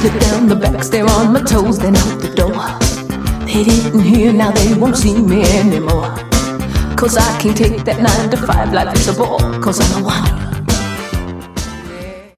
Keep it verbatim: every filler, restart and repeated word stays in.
slip down the back stair on my toes, then out the door. They didn't hear, now they won't see me anymore. Cause I can't take that nine to five life as a bore. Cause I'm a wild